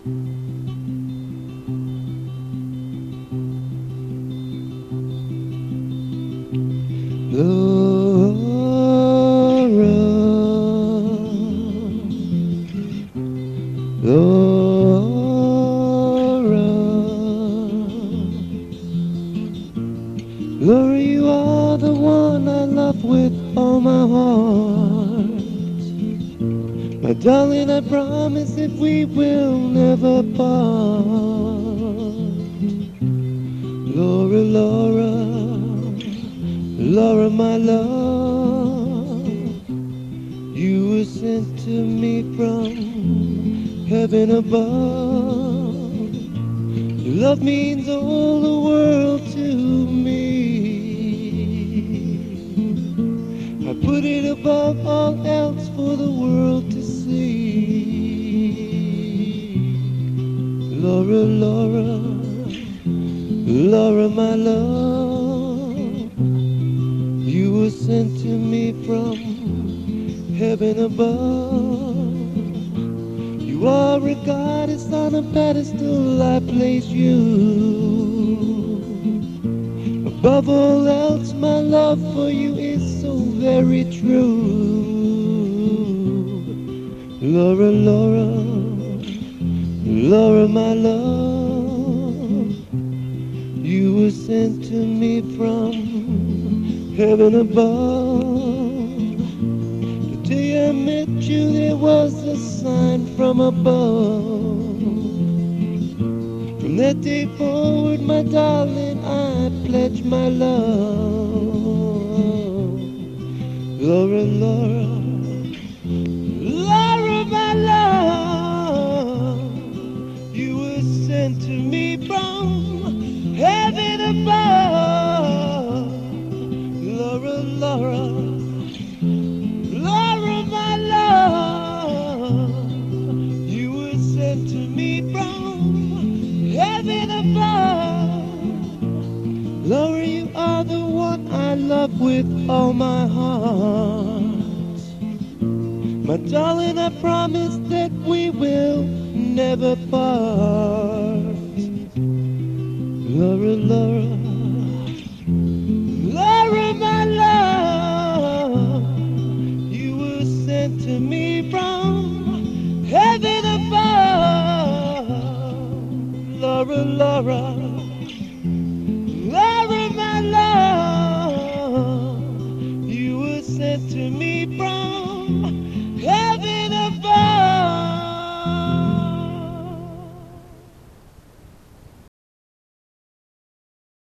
Laura, Laura, Laura, you are the one I love with all my heart. My darling, I promise that we will never part. Laura, Laura, Laura, my love, you were sent to me from heaven above. Your love means all the world to me. I put it above all else for the world to see. Laura, Laura, Laura, my love, you were sent to me from heaven above. You are a goddess on a pedestal, I place you. Above all else, my love for you is so very true. Laura, Laura, Laura, my love, you were sent to me from heaven above. The day I met you, there was a sign from above. From that day forward, my darling, I pledge my love. Laura, Laura, Laura, my love, you were sent to me from heaven above. Laura, Laura, Laura, my love, you were sent to me from heaven above. Laura, you are the one I love with all my heart. My darling, I promise that we will never part. Laura, Laura, Laura, my love, you were sent to me from heaven above. Laura, Laura,